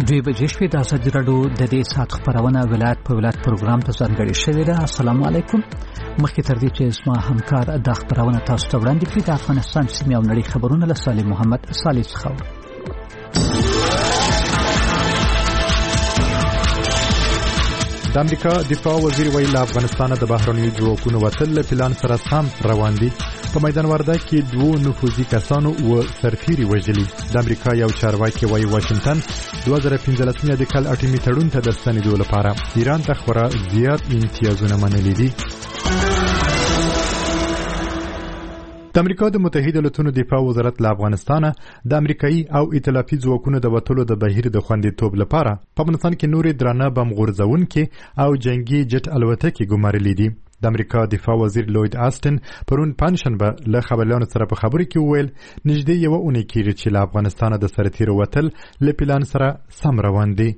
دوی بجې شوې د ازادي راډیو د دې ساعت خبرونه ولایت په ولایت پروګرام ته ځانګړې شوې ده. السلام علیکم. مخکې تر دې چې زما همکار د خبرونه تاسو ته وړاندې کړي د افغانستان سیمې او نړۍ خبرونه له صالح محمد صالح څخه. د امریکا دفاع وزیر ویل افغانستان د بهرنیو ځواکونو وتل له پلان سره سم روان دي. په میدان وردګ کې 2 نفوذي کسانو و سرتیري وژلي. د امریکا یو چارواکي وایي واشنگټن 2015 د کال اټومي تړون ته د ستنېدو لپاره ایران ته خورا زیات امتیازونه منلي دي. د امریکا د متحده ایالاتو دفاع وزارت له افغانستان د امریکایي او ائتلافي ځواکونو د وټولو د بهیر د خوندیتوب لپاره په افغانستان کې نورې درانه بم غورځونکي او جنگي جټ الوتکې ګمارلې دي. د امریکا دفاع وزیر لوید آستن پرون پنځشنبه له خبريالانو سره په خبرو کې وویل نږدې یو اونۍ کېږي چې له افغانستان د سرتیرو وتل له پلان سره سم روان دي.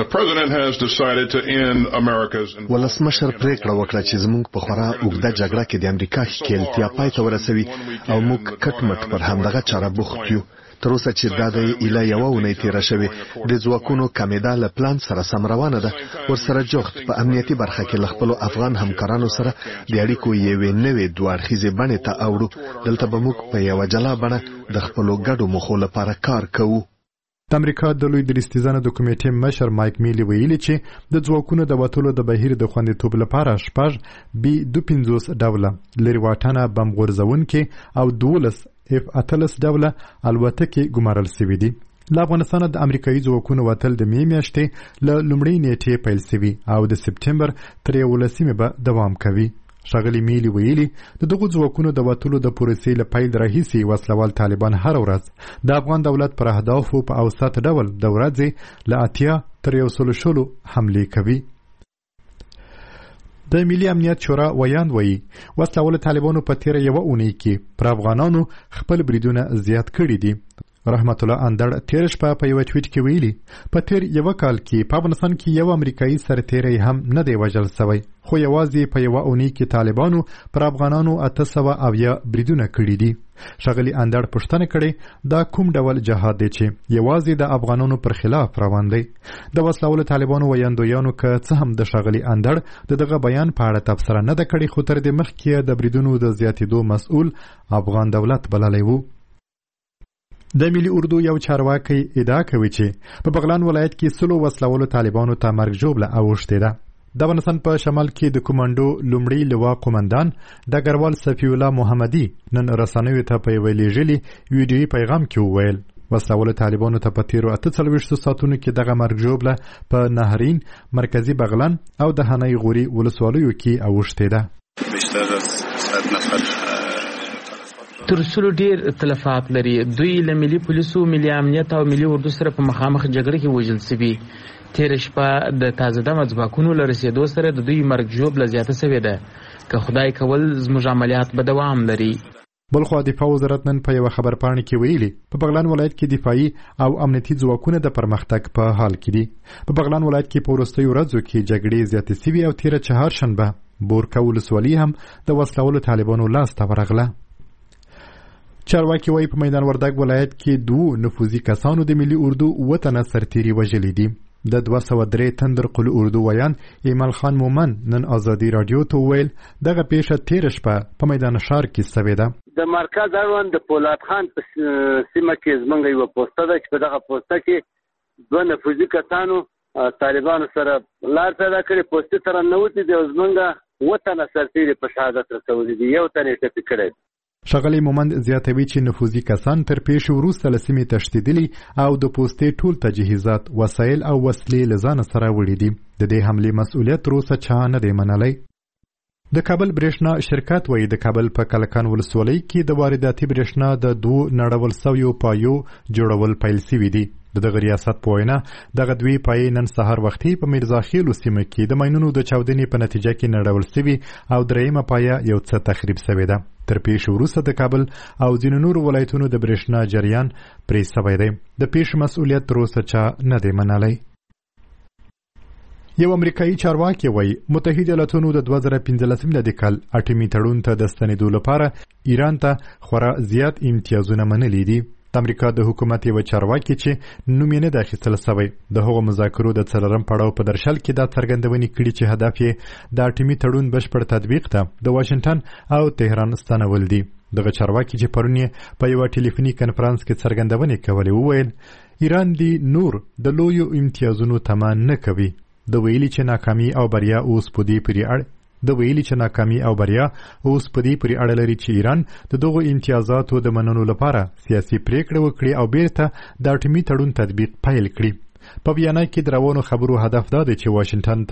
ولسمشر پریکړه وکړه چې زموږ په خورا اوږده جګړه کې د امریکا ښکېلتیا پای ته ورسوي او موږ کټمټ پر همدغه چاره بوخت یو. تر اوسه چې دا د ایله یو اونۍ تیره شوې د ځواکونو کمیدا له پلان سره سم روانه ده. ورسره جوخت په امنیتي برخه کې له خپلو افغان همکارانو سره د اړیکو یوې نوې دوه اړخیزې بڼې ته اوړو. دلته به موږ په یوه جلا بڼه د خپلو ګډو موخو لپاره کار کوو. د امریکا د لوی درستیزانو د کمیټې مشر مایک میلی ویلي چې د ځواکونو د وټولو د بهیر د خوندیتوب لپاره شپږ B-250 ډوله لري واټنه بم غورځونکي او 12 F-18 ډوله الوتکې ګمارل شوې دي. له افغانستان د امریکایي ځواکونو وتل د می میاشتې له لومړۍ نیټې پیل شوی او د سپټمبر تر 11 به دوام کوي. ښاغلي میلی ویلي د دغو ځواکونو د وټولو د پروسې له پیل راهیسې وسلوال طالبان هر ورځ د افغان دولت پر اهدافو په اوسط ډول د ورځې له 80 تر 100 حملې کوي. د ملي امنیت شورا ویاند وایي وسلوال طالبانو په تیر یو اونۍ کې پر افغانانو خپل بریدونه زیات کړي دي. رحمت الله اندړ تیر شپه په یو ټویټ کې ویلي په تیر یو کال کې په افغانستان کې یو امریکایي سرتیری هم نه دی وژل شوی، خو یوازې په یو اونۍ کې طالبانو پر افغانانو 800 بریدونه کړي دي. ښاغلي اندړ پوښتنه کړې دا کوم ډول جهاد دی چې یوازې د افغانانو پر خلاف روان دی. د وسلوالو طالبانو ویاندویانو که څه هم د ښاغلي اندړ دغه بیان په اړه تبصره نه ده کړې، خو تر دې مخکې د بریدونو د زیاتېدو مسؤل افغان دولت بللی و. د ملي اردو یو چارواکي ادعا کوي چې په بغلان ولایت کې 100 وسلوالو طالبانو ته مرګ ژوبله اوښتې ده. د افغانستان په شمال کې د کمانډو لومړی لوا قومندان ډګروال صفی الله محمدي نن رسنیو ته په یوه لیږلي ویډیویي پیغام کې وویل وسلوالو طالبانو ته په تیرو 48 ساعتونو کې دغه مرګ ژوبله په نهرین، مرکزي بغلان او د هنۍ غوري ولسوالیو کې اوښتې ده. تر څو ډیر تلفات لري. دوی له ملي پولیسو، ملي امنیت او ملي اردو سره په مخامخ جګړه کې وژل شوي. تیر شپه د تازه دمه ځواکونو له رسېدو سره د دوی مرګ ژوبله زیاته شوې ده. که خدای کول زموږ عملیات به دوام لري. بلخوا دفاع وزارت نن په یو خبرپاڼه کې ویلي په بغلان ولایت کې دفاعي او امنیتي ځواکونه د پرمختګ په حال کې دي. په بغلان ولایت کې په وروستیو ورځو کې جګړې زیاتې شوې او تیره چهارشنبه بورکه ولسوالي هم د وسلوالو طالبانو لاس ته ورغله. چارواکي وایي په میدان وردګ ولایت کې 2 نفوذي کسانو د ملي اردو وطنه سرتیري وژلي دي. د 203 تندر قل اردو ویان ایمل خان مومن نن ازادي رادیو ته ویل دغه پیښه تیر شپه په میدان شهر کې شوې ده. د مرکز اړوند د پولاد خان په سیمه کې زمونږ یو پوسټه ده چې په دغه پوسټه کې 2 نفوذي کسانو طالبانو سره لار پیدا کړې. پوسټې سره نوتی د زمونږ وطنه سرتیري په شهادت رسولي دي. یو تن یې ټپي کړی. ښاغلي مومند زیاتوي چې نفوذي کسان تر پیښې وروسته له سیمې تښتېدلي او د پوستې ټول تجهیزات، وسایل او وسلې له ځانه سره وړي دي. د دې حملې مسؤلیت تر اوسه چا نه دی منلی. د کابل برېښنا شرکت وایي د کابل په کلکان ولسوالۍ کې د وارداتي برېښنا د 2 نړول سویو پایو جوړول پیل شوي دي. دغه ریاست په وینا دغه 2 پایې نن سهار وختي په میرزاخیلو سیمه کې د ماینونو د چاودنې په نتیجه کې نړول شوي او درېیمه پایه یو څه تخریب شوې ده. تر پیښې وروسته د کابل او ځینو نورو ولایتونو د برېښنا جریان پرې شوی دی. د پیښې مسؤلیت تر اوسه چا نه دی منلی. یو امریکایي چارواکي وایي متحده ایالاتونو د 2015 کال اټومي تړون ته د ستنېدو لپاره ایران ته خورا زیات امتیازونه منلي دي. د امریکا د حکومت یو چارواکي چې نوم یې نه دی اخیستل شوی د هغو مذاکرو د څلورم پړاو په درشل کې دا څرګندونې کړي چې هدف یې د اټومي تړون بشپړ تطبیق ته د واشنګټن او تهران ستنول دي. دغه چارواکي چې پرون یې په یو ټلیفوني کنفرانس کې څرګندونې کولې وویل ایران دی نور د لویو امتیازونو تمه نه کوي. د ویلي چې ناکامي او بریا اوس په دې پورې اړه لري چې ایران د دغو امتیازاتو د منلو لپاره سیاسي پریکړه وکړي او بیرته د اټومي تړون تطبیق پیل کړي. په بیان کې د روانو خبرو هدف دا دی چې واشنګټن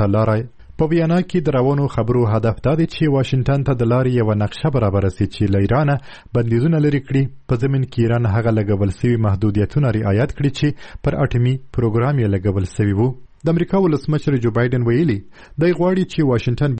ته د لارې یو نقشه برابر شي چې له ایران بندیزونه لري کړي. په ضمن کې ایران هغه لګول شوي محدودیتونه رعایت کړي چې پر اټومي پروګرام یې لګول شوي وو. د امریکا ولسمشر جو بایدن ویلي دی غواړي چې واشنګټن